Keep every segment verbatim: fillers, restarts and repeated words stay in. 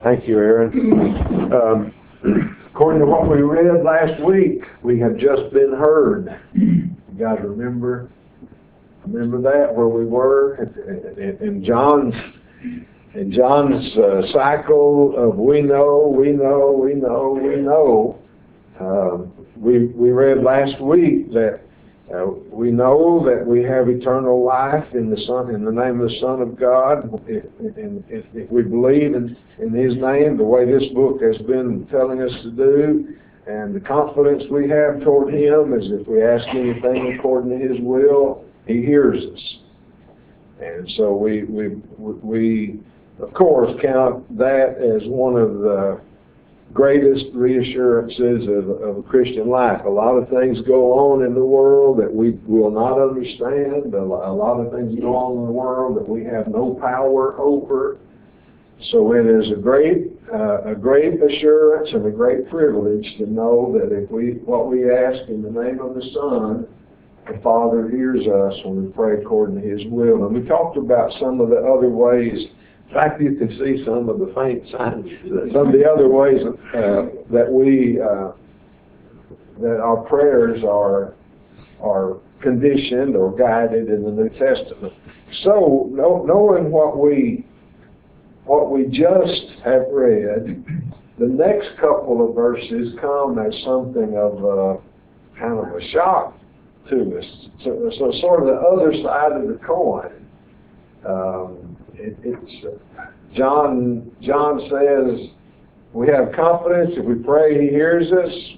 Thank you, Aaron. Um, according to what we read last week, we have just been heard. You guys remember? Remember that where we were in, in John's in John's uh, cycle of we know, we know, we know, we know. Um, we we read last week that uh, we know that we have eternal life in the Son, in the name of the Son of God. If, if, if we believe in, in His name, the way this book has been telling us to do, and the confidence we have toward Him is if we ask anything according to His will, He hears us. And so we we we of course count that as one of the greatest reassurances of, of a Christian life. A lot of things go on in the world that we will not understand. A lot of things go on in the world that we have no power over. So it is a great, uh, a great assurance and a great privilege to know that if we, what we ask in the name of the Son, the Father hears us when we pray according to His will. And we talked about some of the other ways. In fact, you can see some of the faint signs, some of the other ways uh, that we, uh, that our prayers are are conditioned or guided in the New Testament. So, know, knowing what we what we just have read, the next couple of verses come as something of a, kind of a shock to us. So, so sort of the other side of the coin. Um, It, it's uh, John. John says we have confidence if we pray, He hears us.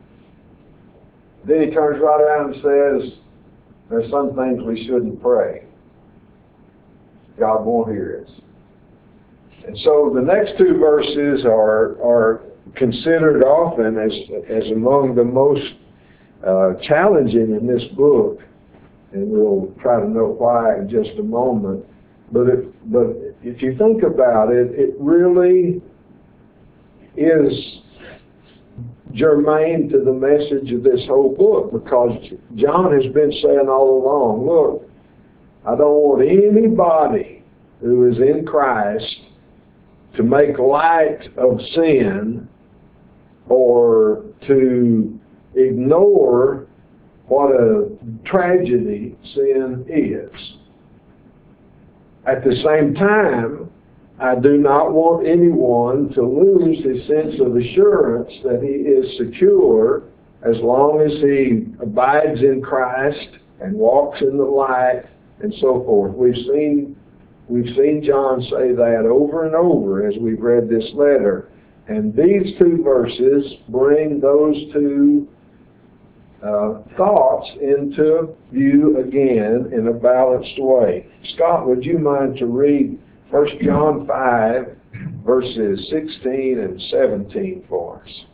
Then he turns right around and says there's some things we shouldn't pray. God won't hear us. And so the next two verses are are considered often as as among the most uh, challenging in this book, and we'll try to know why in just a moment. But if, but if you think about it, it really is germane to the message of this whole book, because John has been saying all along, look, I don't want anybody who is in Christ to make light of sin or to ignore what a tragedy sin is. At the same time, I do not want anyone to lose his sense of assurance that he is secure as long as he abides in Christ and walks in the light and so forth. We've seen, we've seen John say that over and over as we've read this letter. And these two verses bring those two Uh, thoughts into view again in a balanced way. Scott, would you mind to read First John five, verses sixteen and seventeen for us?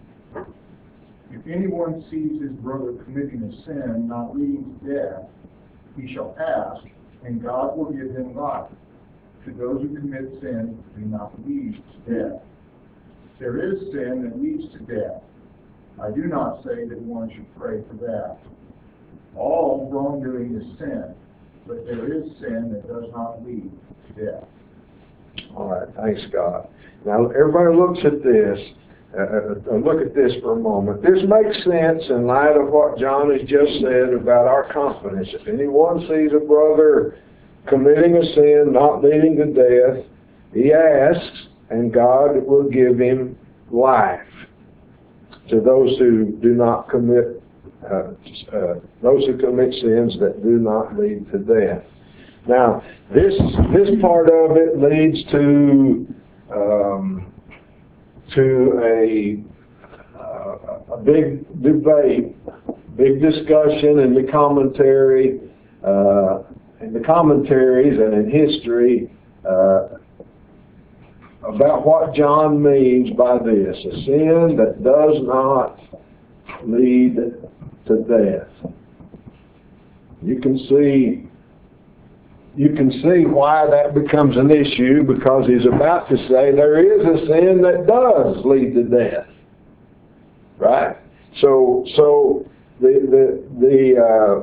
If anyone sees his brother committing a sin not leading to death, he shall ask, and God will give him life. To those who commit sin do not lead to death. There is sin that leads to death. I do not say that one should pray for that. All wrongdoing is sin, but there is sin that does not lead to death. All right, thanks, God. Now, everybody looks at this. Uh, uh, look at this for a moment. This makes sense in light of what John has just said about our confidence. If anyone sees a brother committing a sin not leading to death, he asks, and God will give him life. To those who do not commit, uh, uh, those who commit sins that do not lead to death. Now, this this part of it leads to um, to a uh, a big debate, big discussion in the commentary, uh, in the commentaries and in history. Uh, about what John means by this, a sin that does not lead to death. You can see, you can see why that becomes an issue, because he's about to say there is a sin that does lead to death, right? So, so the the the uh,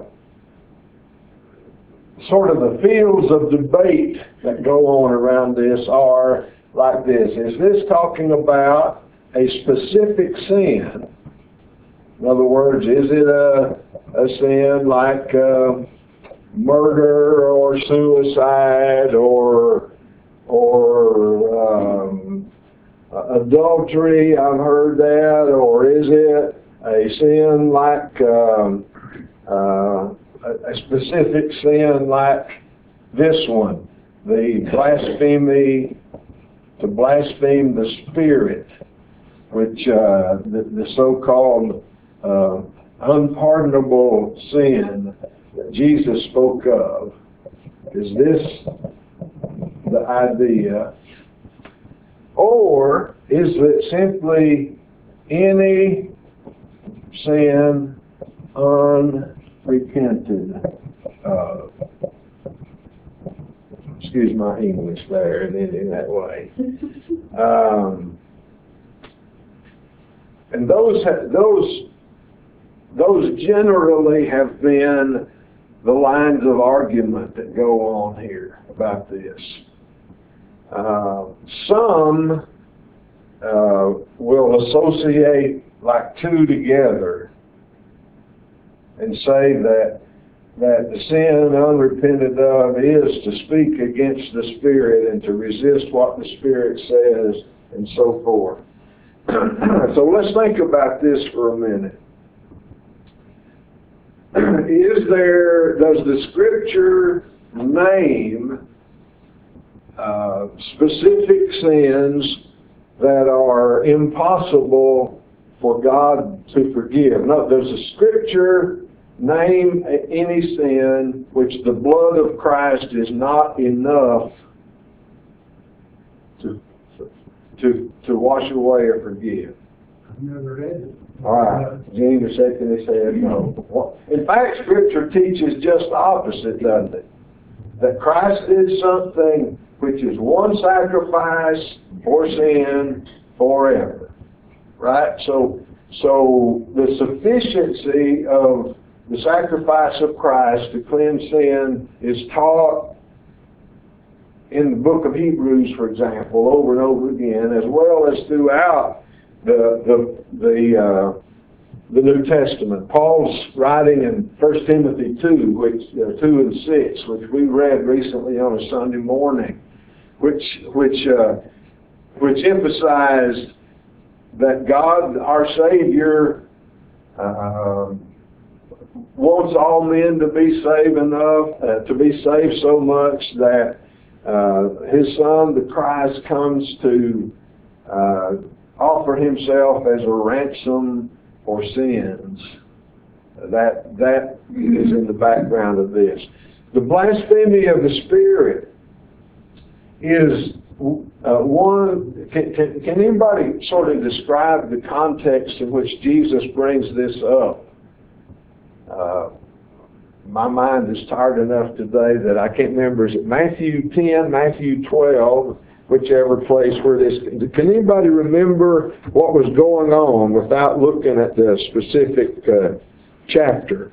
sort of the fields of debate that go on around this are like this. Is this talking about a specific sin? In other words, is it a, a sin like uh, murder or suicide or or um, adultery? I've heard that. Or is it a sin like um, uh, a, a specific sin like this one, the blasphemy, to blaspheme the Spirit, which uh, the, the so-called uh, unpardonable sin that Jesus spoke of? Is this the idea? Or is it simply any sin unrepented of? Excuse my English there in, in that way. Um, and those those those generally have been the lines of argument that go on here about this. Uh, some uh, will associate like two together and say that that the sin unrepented of is to speak against the Spirit and to resist what the Spirit says and so forth. So let's think about this for a minute. Is there, does the Scripture name uh, specific sins that are impossible for God to forgive? No, does the Scripture name any sin which the blood of Christ is not enough to to to wash away or forgive? I've never read it. All right, Gene secondly said no. Well, in fact, Scripture teaches just the opposite, doesn't it? That Christ did something which is one sacrifice for sin forever. Right? So, so the sufficiency of the sacrifice of Christ to cleanse sin is taught in the book of Hebrews, for example, over and over again, as well as throughout the the the, uh, the New Testament. Paul's writing in First Timothy two, which uh, two and six, which we read recently on a Sunday morning, which which uh, which emphasized that God, our Savior, uh, wants all men to be saved enough, uh, to be saved so much that uh, His Son, the Christ, comes to uh, offer Himself as a ransom for sins. That that is in the background of this. The blasphemy of the Spirit is uh, one. Can, can, can anybody sort of describe the context in which Jesus brings this up? Uh, my mind is tired enough today that I can't remember. Is it Matthew ten, Matthew twelve, whichever place where this... Can anybody remember what was going on without looking at the specific uh, chapter?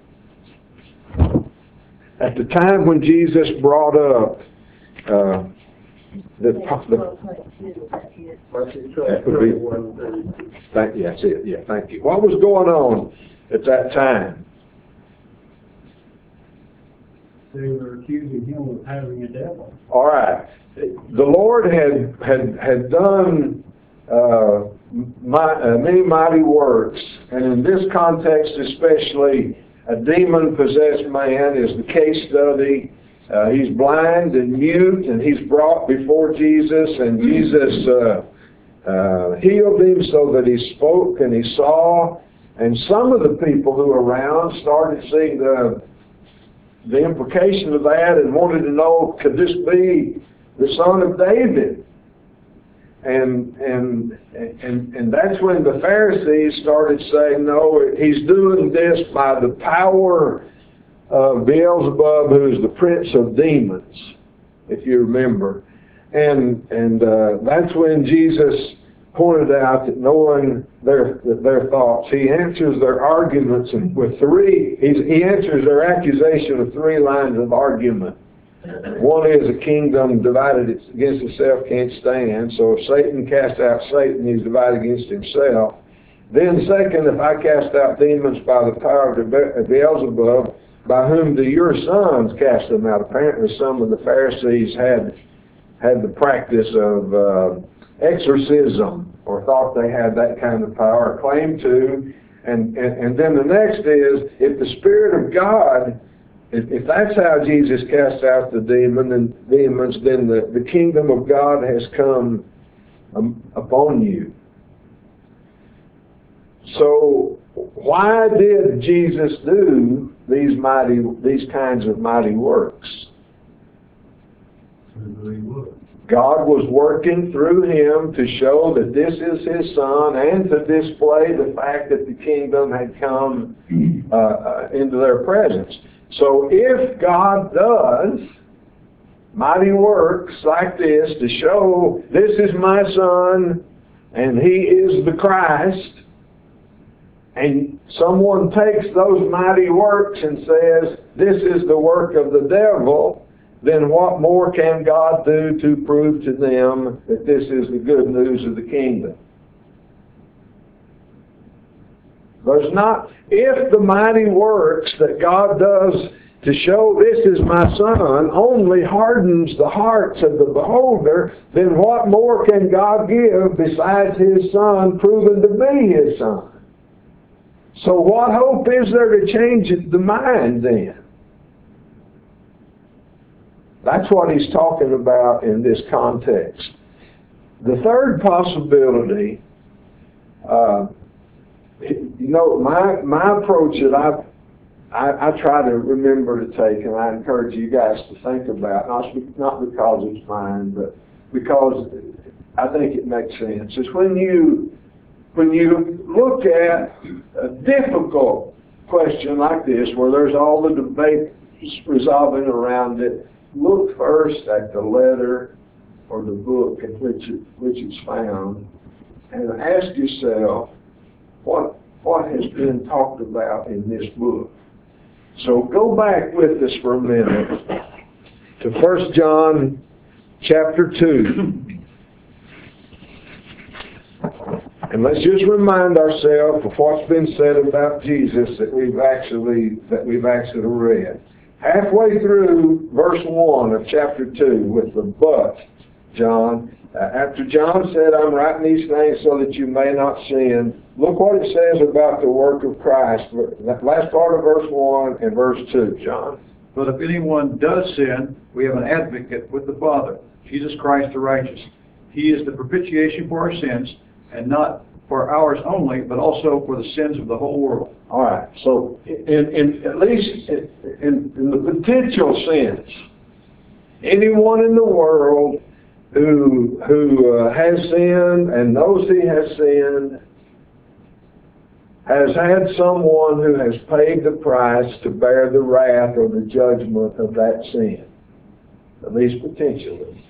At the time when Jesus brought up uh, the... the that would be, thank, yeah, that's it. Yeah, thank you. What was going on at that time? They were accusing him of having a devil. All right. The Lord had had had done uh, my, uh, many mighty works, and in this context especially, a demon-possessed man is the case study. Uh, he's blind and mute, and he's brought before Jesus, and Jesus uh, uh, healed him so that he spoke and he saw. And some of the people who were around started seeing the the implication of that and wanted to know, could this be the son of David? And and and and that's when the Pharisees started saying, no, he's doing this by the power of Beelzebub, who is the prince of demons, if you remember. And and uh, that's when Jesus pointed out that knowing their their thoughts, he answers their arguments with three. He's, he answers their accusation with three lines of argument. One is a kingdom divided against itself can't stand. So if Satan casts out Satan, he's divided against himself. Then second, if I cast out demons by the power of Beelzebub, by whom do your sons cast them out? Apparently some of the Pharisees had had the practice of uh, exorcism, or thought they had that kind of power, or claimed to. And, and, and then the next is, if the Spirit of God, if, if that's how Jesus cast out the demon and demons, then the, the kingdom of God has come um, upon you. So why did Jesus do these mighty, these kinds of mighty works? God was working through him to show that this is his son, and to display the fact that the kingdom had come uh, uh, into their presence. So if God does mighty works like this to show this is my son and he is the Christ, and someone takes those mighty works and says this is the work of the devil, then what more can God do to prove to them that this is the good news of the kingdom? There's not, if the mighty works that God does to show this is my son only hardens the hearts of the beholder, then what more can God give besides his son proven to be his son? So what hope is there to change the mind then? That's what he's talking about in this context. The third possibility, uh, you know, my my approach that I've, I I try to remember to take, and I encourage you guys to think about, not not because it's mine, but because I think it makes sense, is when you when you look at a difficult question like this, where there's all the debate resolving around it, look first at the letter or the book in which it, which it's found, and ask yourself, what what has been talked about in this book? So go back with us for a minute to First John chapter two. And let's just remind ourselves of what's been said about Jesus that we've actually that we've actually read. Halfway through verse one of chapter two with the but, John, uh, after John said, I'm writing these things so that you may not sin, look what it says about the work of Christ. That last part of verse one and verse two, John. But if anyone does sin, we have an advocate with the Father, Jesus Christ the righteous. He is the propitiation for our sins, and not for ours only, but also for the sins of the whole world. All right. So, in, in at least in, in the potential sense, anyone in the world who who uh, has sinned and knows he has sinned has had someone who has paid the price to bear the wrath or the judgment of that sin, at least potentially.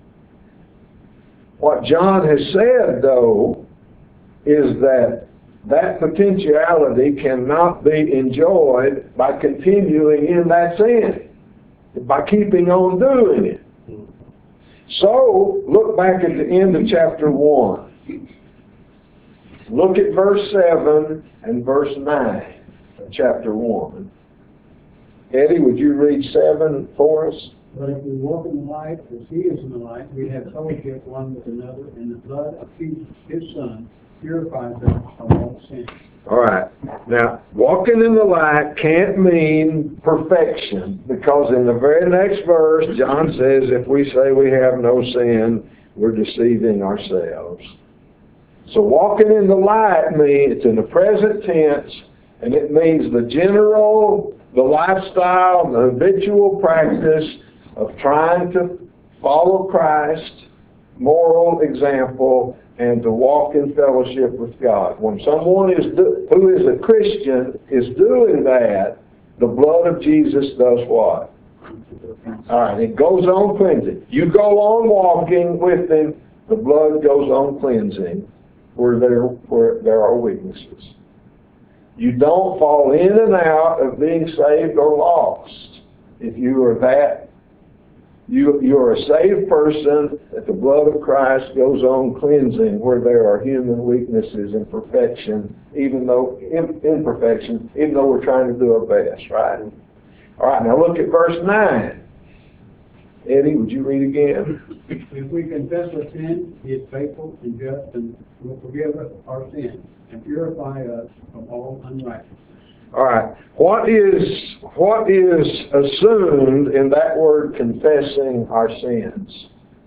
What John has said, though, is that that potentiality cannot be enjoyed by continuing in that sin, by keeping on doing it. So, look back at the end of chapter one. Look at verse seven and verse nine of chapter one. Eddie, would you read seven for us? But if we walk in the light as he is in the light, we have fellowship one with another, and the blood of Jesus, his son, purifies us from all sin. All right. Now, walking in the light can't mean perfection, because in the very next verse, John says, if we say we have no sin, we're deceiving ourselves. So walking in the light means, it's in the present tense, and it means the general, the lifestyle, the habitual practice of trying to follow Christ, moral example, and to walk in fellowship with God. When someone is do, who is a Christian is doing that, the blood of Jesus does what? All right, it goes on cleansing. You go on walking with him, the blood goes on cleansing where there, where there are weaknesses. You don't fall in and out of being saved or lost if you are that You, you're a saved person that the blood of Christ goes on cleansing where there are human weaknesses and perfection, even though, in, imperfection, even though we're trying to do our best, right? All right, now look at verse nine. Eddie, would you read again? If we confess our sin, he is faithful and just and will forgive us our sins and purify us from all unrighteousness. All right. What is what is assumed in that word confessing our sins?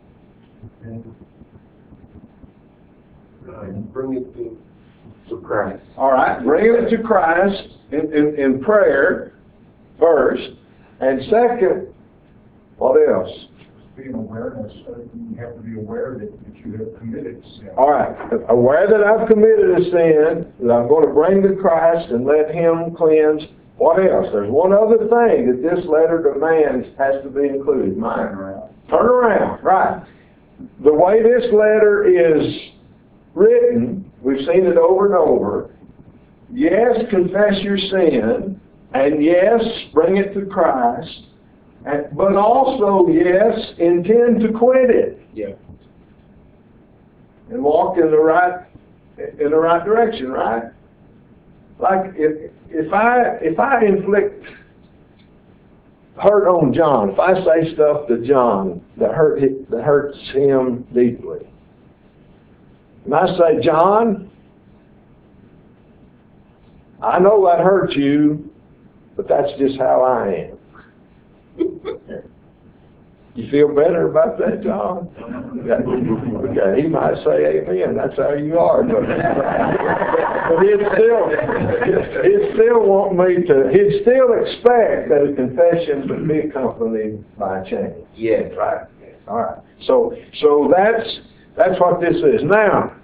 And bring it to, to Christ. All right. Bringing it to Christ in, in, in prayer first. And second, what else? Being awareness, uh, you have to be aware that, that you have committed sin. All right. Aware that I've committed a sin, that I'm going to bring to Christ and let Him cleanse. What else? There's one other thing that this letter demands has to be included. Mine. Turn around. Turn around. Right. The way this letter is written, we've seen it over and over. Yes, confess your sin, and yes, bring it to Christ. And, but also, yes, intend to quit it. Yeah. And walk in the right in the right direction, right? Like if if I if I inflict hurt on John, if I say stuff to John that hurt that hurts him deeply, and I say, John, I know that hurts you, but that's just how I am. You feel better about that, John? Okay, he might say amen. That's how you are. But, but he'd still, he'd still want me to, he'd still expect that a confession would be accompanied by a change. Yes. Right? All right. So, so that's, that's what this is. Now,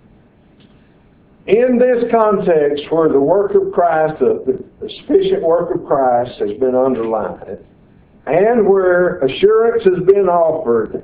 in this context where the work of Christ, the, the sufficient work of Christ has been underlined, and where assurance has been offered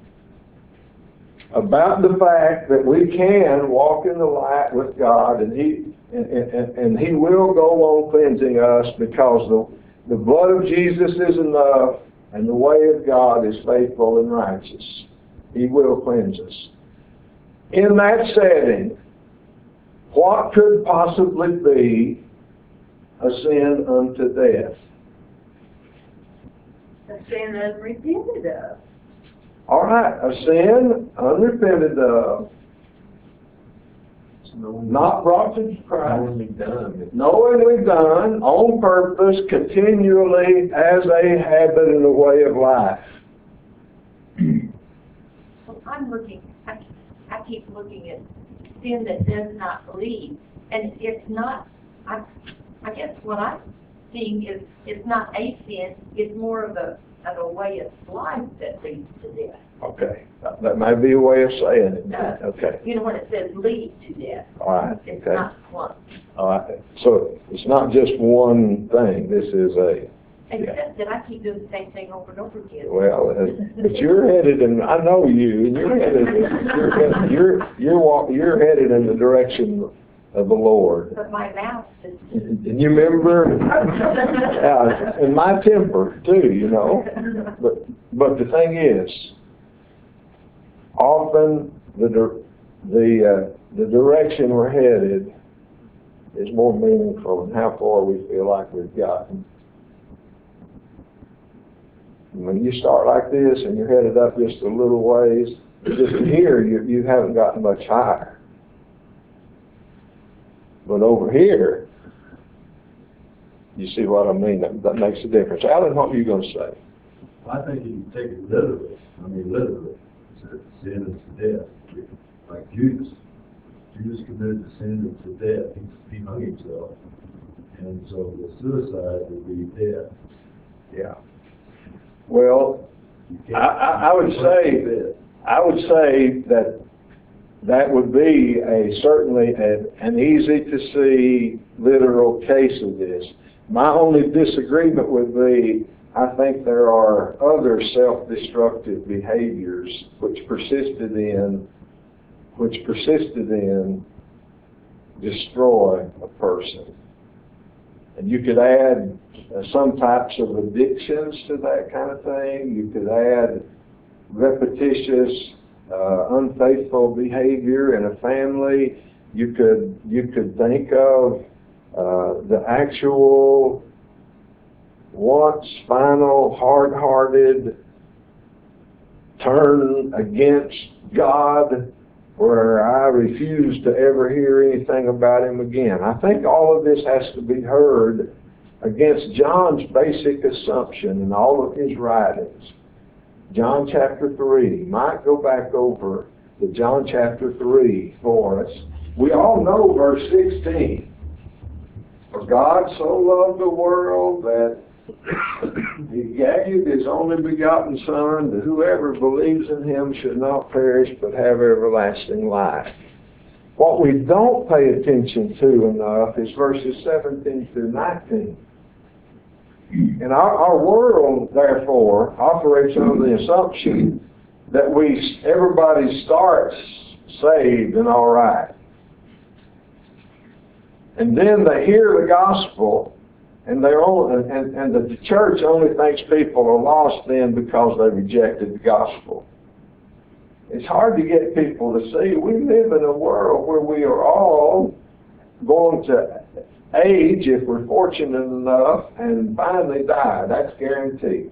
about the fact that we can walk in the light with God, and He and, and, and He will go on cleansing us because the, the blood of Jesus is enough, and the way of God is faithful and righteous. He will cleanse us. In that setting, what could possibly be a sin unto death? A sin unrepented of. All right, a sin unrepented of, not brought to Christ, Knowingly done. knowingly done, on purpose, continually, as a habit and a way of life. Well, I'm looking, I, I keep looking at sin that does not believe. And it's not, I, I guess what I'm seeing is it's not a sin, it's more of a, of a way of life that leads to death. Okay, that, that may be a way of saying it. No. Okay, You know, when it says lead to death, all right, it's okay. not one. All right, so it's not just one thing, this is a, Except that I keep doing the same thing over and over again. well, uh, but you're headed in, I know you, and you're headed, you're, headed- you're, you're walk, you're headed in the direction of the Lord. But my mouth is. And you remember, uh, and my temper too, you know. But but the thing is, often the dir- the uh, the direction we're headed is more meaningful than how far we feel like we've gotten. When you start like this and you're headed up just a little ways, just here you you haven't gotten much higher. But over here, you see what I mean? That, that makes a difference. Alan, what are you going to say? I think you can take it literally. I mean, literally. Sin is to death. Like Judas. Judas committed the sin to death. He, he hung himself. And so the suicide would be death. Yeah. Well, You I, can't- I, I would say, Death. I would say that that would be a certainly a, an easy to see literal case of this. My only disagreement would be, I think there are other self-destructive behaviors which persisted in, which persisted in destroy a person. And you could add uh, some types of addictions to that kind of thing. You could add repetitious, uh, unfaithful behavior in a family. You could, you could think of uh, the actual once final hard-hearted turn against God, where I refuse to ever hear anything about him again. I think all of this has to be heard against John's basic assumption in all of his writings. John chapter three. Might go back over to John chapter three for us. We all know verse sixteen. For God so loved the world that he gave his only begotten Son, that whoever believes in him should not perish but have everlasting life. What we don't pay attention to enough is verses seventeen through nineteen. And our, our world, therefore, operates on the assumption that we everybody starts saved and all right. And then they hear the gospel, and they're only, and, and the church only thinks people are lost then because they rejected the gospel. It's hard to get people to see we live in a world where we are all going to age, if we're fortunate enough, and finally die. That's guaranteed.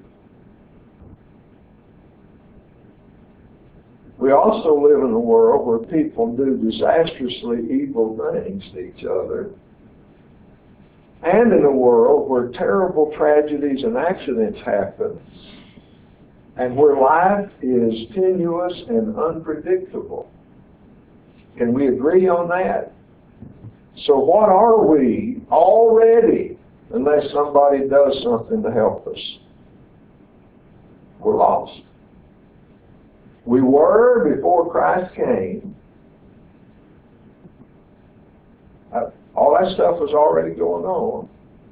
We also live in a world where people do disastrously evil things to each other, and in a world where terrible tragedies and accidents happen, and where life is tenuous and unpredictable. Can we agree on that? So what are we already, unless somebody does something to help us? We're lost. We were before Christ came. Uh, all that stuff was already going on.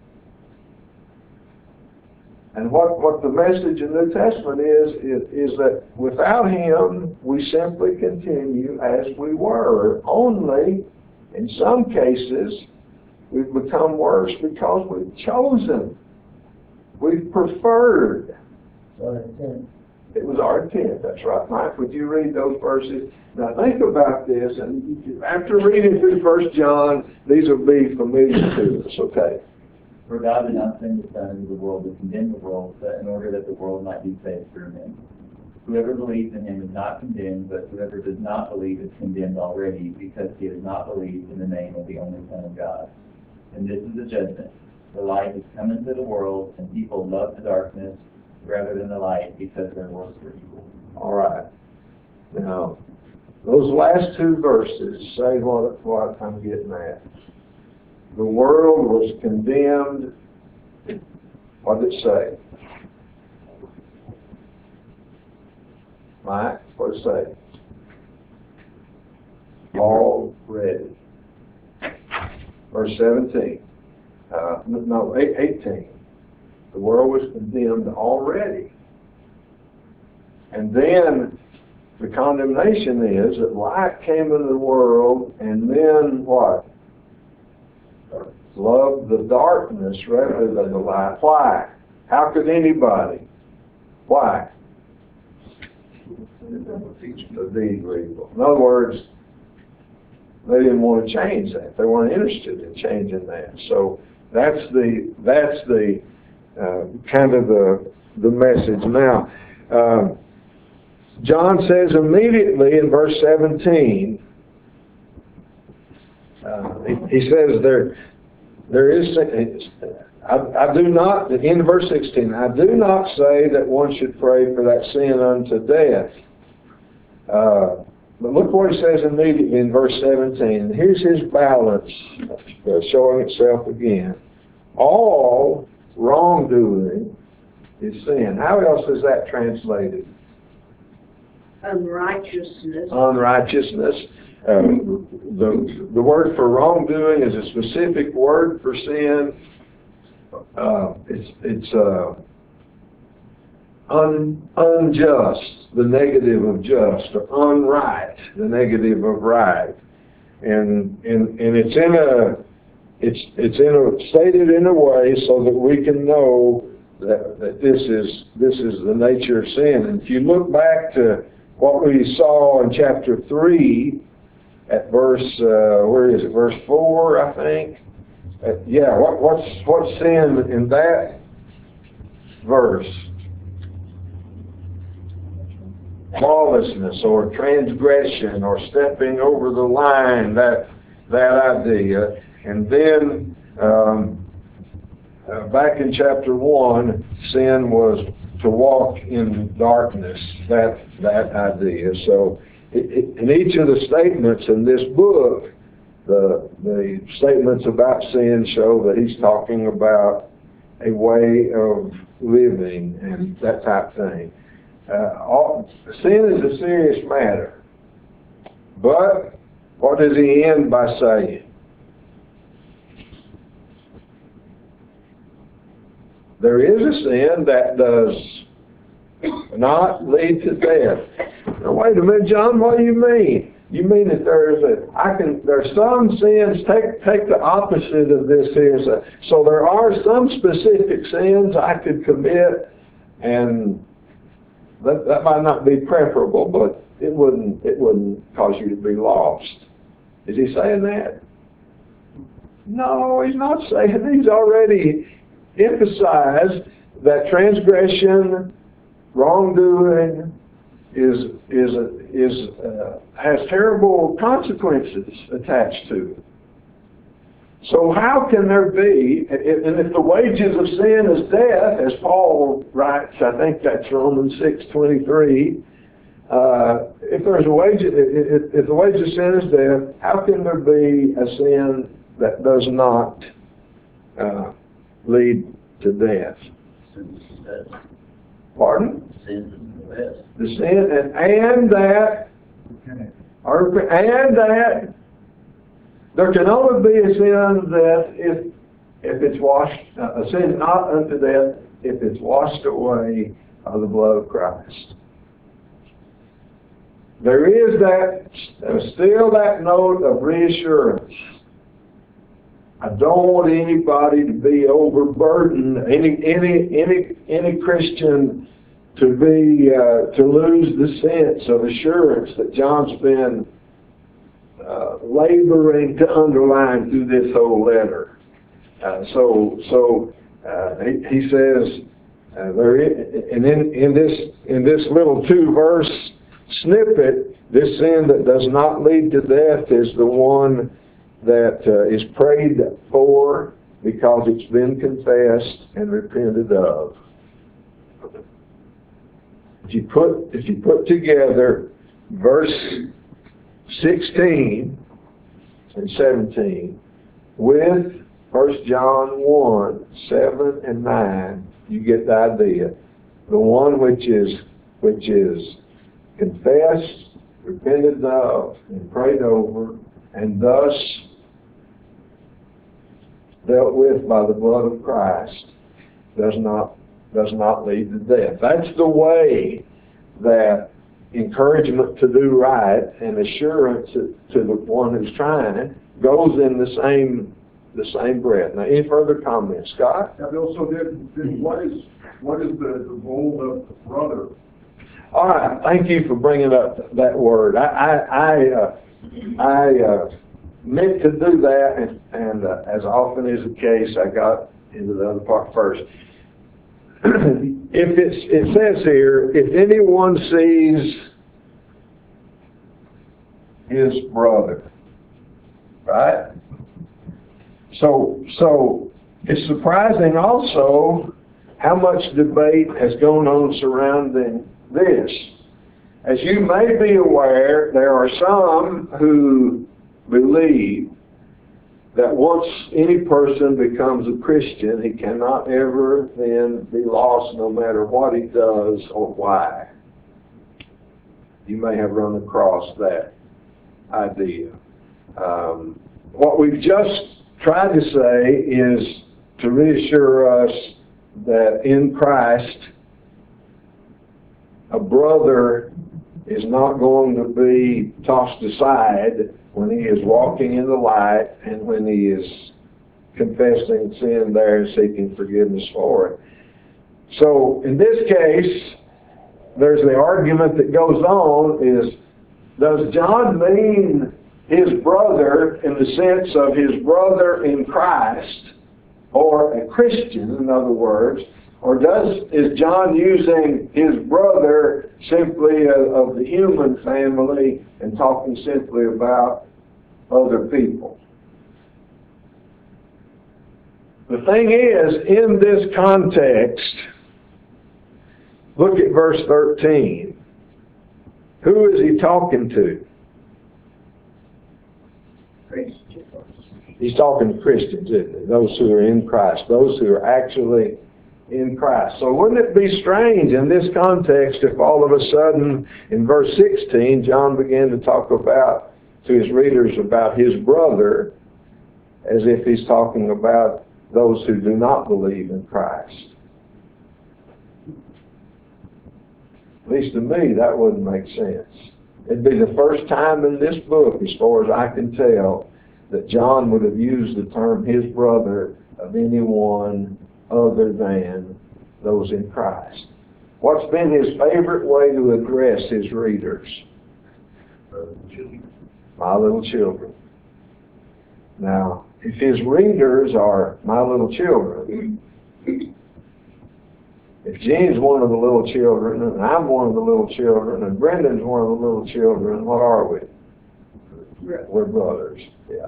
And what, what the message in the New Testament is, is, is that without him, we simply continue as we were. Only, in some cases, we've become worse because we've chosen. We've preferred. It was our intent. That's right. Mike, would you read those verses? Now think about this, and after reading through First John, these will be familiar to us, okay? For God did not send his Son into the world to condemn the world, but in order that the world might be saved through him. Whoever believes in him is not condemned, but whoever does not believe is condemned already, because he has not believed in the name of the only Son of God. And this is the judgment. The light has come into the world, and people love the darkness rather than the light, because their works were evil. All right. Now, those last two verses say what, what I'm getting at. The world was condemned. What did it say? Mike, what did it say? Already. Verse seventeen. Uh, no, eighteen. The world was condemned already. And then the condemnation is that light came into the world, and then what? Loved the darkness rather than the light. Why? How could anybody? Why? The deed were evil. In other words, they didn't want to change that. They weren't interested in changing that. So that's the that's the uh, kind of the the message. Now, uh, John says immediately in verse seventeen. Uh, he, he says there. There is, I, I do not, in verse sixteen, I do not say that one should pray for that sin unto death. Uh, but look what he says immediately in verse seventeen. Here's his balance uh, showing itself again. All wrongdoing is sin. How else is that translated? Unrighteousness. Unrighteousness. Uh, the the word for wrongdoing is a specific word for sin. Uh, it's it's uh, un, unjust, the negative of just, or unright, the negative of right, and and and it's in a it's, it's in a, stated in a way so that we can know that, that this is, this is the nature of sin. And if you look back to what we saw in chapter three, at verse, uh, where is it, verse four, I think? Uh, yeah, what, what's, what's sin in that verse? Lawlessness or transgression or stepping over the line, that, that idea. And then, um, uh, back in chapter one, sin was to walk in darkness, that, that idea. So, it, it, in each of the statements in this book, the, the statements about sin show that he's talking about a way of living and that type of thing. Uh, all, sin is a serious matter. But what does he end by saying? There is a sin that does not lead to death. Now, wait a minute, John, what do you mean? You mean that there's a, I can, there's some sins, take, take the opposite of this here. So, so there are some specific sins I could commit, and that, that might not be preferable, but it wouldn't, it wouldn't cause you to be lost. Is he saying that? No, he's not saying. He's already emphasized that transgression, wrongdoing, is is is uh, has terrible consequences attached to it. So how can there be, and if the wages of sin is death, as Paul writes, I think that's Romans six twenty-three. Uh, if there's a wage, if, if the wage of sin is death, how can there be a sin that does not uh, lead to death? Pardon? The sin, and, and that, or, and that there can only be a sin that if if it's washed, uh, a sin not unto death, if it's washed away by the blood of Christ. There is that, uh, still that note of reassurance. I don't want anybody to be overburdened, any any any any Christian to be uh, to lose the sense of assurance that John's been uh, laboring to underline through this whole letter. Uh, so so uh, he, he says uh, there is, and in in this in this little two verse snippet, this sin that does not lead to death is the one that uh, is prayed for because it's been confessed and repented of. If you put if you put together verse sixteen and seventeen with First John one, seven and nine, you get the idea. The one which is which is confessed, repented of, and prayed over, and thus dealt with by the blood of Christ, does not does not lead to death. That's the way that encouragement to do right and assurance to the one who's trying it goes in the same the same breath. Now, any further comments, Scott? Now, Bill, so then, then what is what is the, the role of the brother? All right, thank you for bringing up that word. I I I, uh, I uh, meant to do that, and, and uh, as often is the case, I got into the other part first. If it's, it says here, if anyone sees his brother, right? So, so it's surprising also how much debate has gone on surrounding this. As you may be aware, there are some who believe that once any person becomes a Christian, he cannot ever then be lost no matter what he does or why. You may have run across that idea. Um, what we've just tried to say is to reassure us that in Christ, a brother is not going to be tossed aside when he is walking in the light and when he is confessing sin there and seeking forgiveness for it. So in this case, there's the argument that goes on is, does John mean his brother in the sense of his brother in Christ, or a Christian, in other words, or does is John using his brother simply of, of the human family and talking simply about other people? The thing is, in this context, look at verse thirteen. Who is he talking to? He's talking to Christians, isn't he? Those who are in Christ, those who are actually in Christ. So wouldn't it be strange in this context if all of a sudden in verse sixteen John began to talk about to his readers about his brother as if he's talking about those who do not believe in Christ? At least to me, that wouldn't make sense. It'd be the first time in this book, as far as I can tell, that John would have used the term his brother of anyone other than those in Christ. What's been his favorite way to address his readers? My little children. Now, if his readers are my little children, if Gene's one of the little children, and I'm one of the little children, and Brendan's one of the little children, what are we? We're brothers, yeah.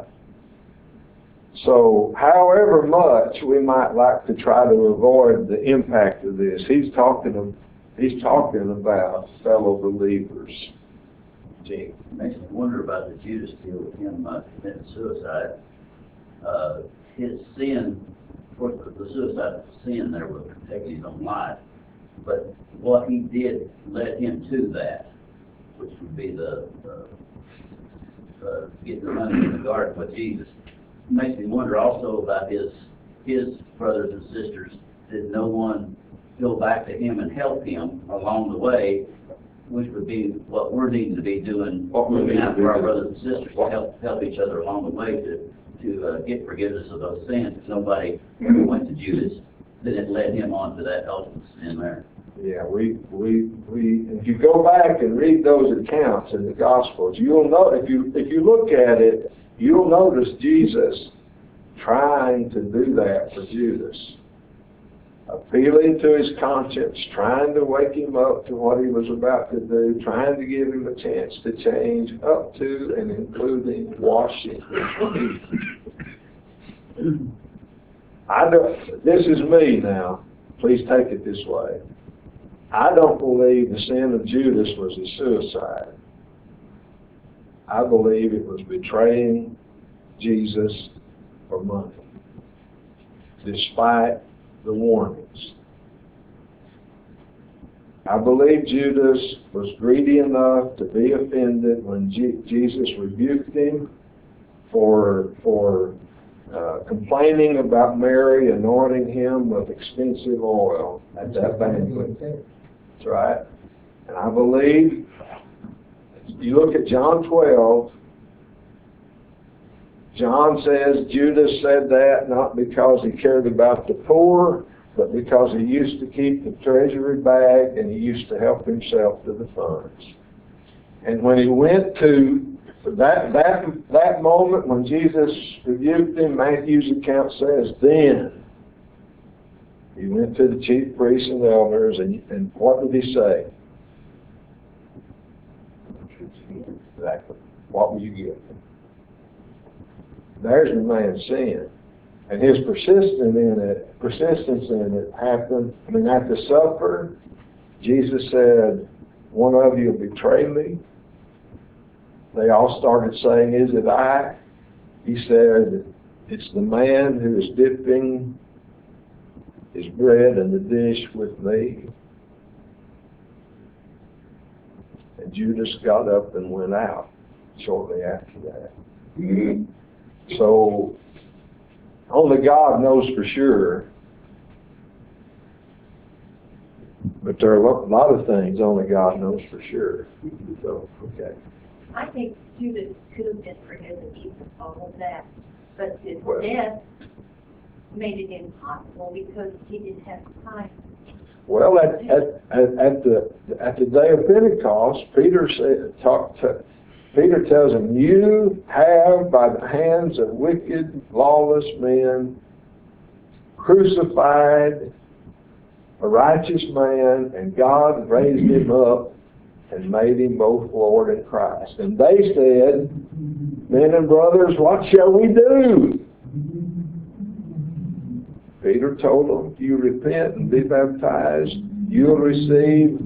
So, however much we might like to try to avoid the impact of this, he's talking, he's talking about fellow believers. Gene. It makes me wonder about the Judas deal with him uh, committing suicide. Uh, his sin, of course, the suicide sin there was protecting his own life, but what he did led him to that, which would be the, the uh, getting the money in the garden with Jesus. It makes me wonder also about his his brothers and sisters. Did no one go back to him and help him along the way, which would be what we're needing to be doing, looking out for our brothers and sisters to help help each other along the way to to uh, get forgiveness of those sins. If nobody ever went to Judas, then it led him on to that ultimate sin there. Yeah, we, we, we, if you go back and read those accounts in the Gospels, you'll know, if you, if you look at it, you'll notice Jesus trying to do that for Judas. Appealing to his conscience, trying to wake him up to what he was about to do, trying to give him a chance to change, up to and including washing his feet. I don't, this is me now. Please take it this way. I don't believe the sin of Judas was his suicide. I believe it was betraying Jesus for money, despite the warnings. I believe Judas was greedy enough to be offended when G- Jesus rebuked him for, for uh, complaining about Mary anointing him with expensive oil at that banquet. That's right. And I believe, you look at John twelve, John says Judas said that not because he cared about the poor, but because he used to keep the treasury bag and he used to help himself to the funds. And when he went to that that that moment when Jesus rebuked him, Matthew's account says, then he went to the chief priests and elders, and, and what did he say? Exactly. What will you give him? There's the man's sin. And his persistence in it, persistence in it happened. I mean, at the supper, Jesus said, one of you will betray me. They all started saying, is it I? He said, it's the man who is dipping his bread in the dish with me. And Judas got up and went out shortly after that. So, only God knows for sure. But there are a lot of things only God knows for sure. So, okay. I think Judas could have been forgiven even all of that. But his Well. death made it impossible because he didn't have time. Well, at, at, at, at the, at the day of Pentecost, Peter said, talked to, Peter tells him, you have by the hands of wicked, lawless men crucified a righteous man, and God raised him up and made him both Lord and Christ. And they said, men and brothers, what shall we do? Peter told them, if you repent and be baptized, you'll receive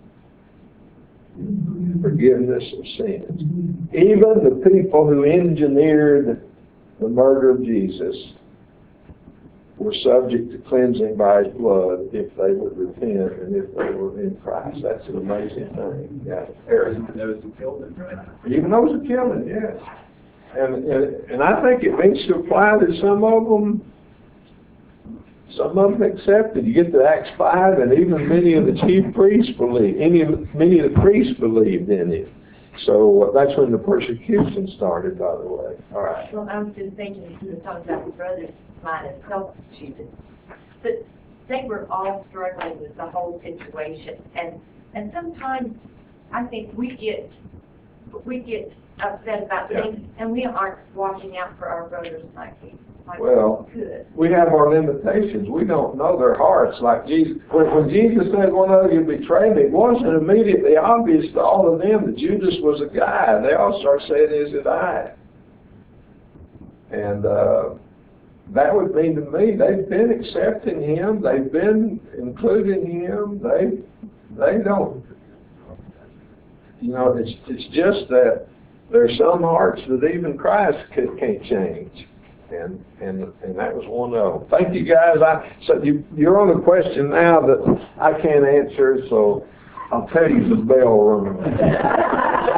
forgiveness of sins. Even the people who engineered the murder of Jesus were subject to cleansing by his blood if they would repent and if they were in Christ. That's an amazing thing. Yeah. Even those who killed him, right? Even those who killed him, yes. And, and, and I think it needs to apply to some of them. Some of them accepted. You get to Acts five, and even many of the chief priests believed. Any, many of the priests believed in it. So uh, that's when the persecution started, by the way. All right. Well, I was just thinking, you were talking about the brothers might have helped Judas, but they were all struggling with the whole situation, and and sometimes I think we get we get upset about Yeah. things, and we aren't watching out for our brothers like we like Well, we could. we have our limitations. We don't know their hearts. Like Jesus, when, when Jesus said one of you betrayed me, it wasn't immediately obvious to all of them that Judas was a guy. They all start saying, is it I? And uh, that would mean to me they've been accepting him. They've been including him. They they don't. You know, it's it's just that there's some hearts that even Christ can't change. And, and and that was one of them. Thank you, guys. I so you you're on a question now that I can't answer, so I'll tell you the bell rung.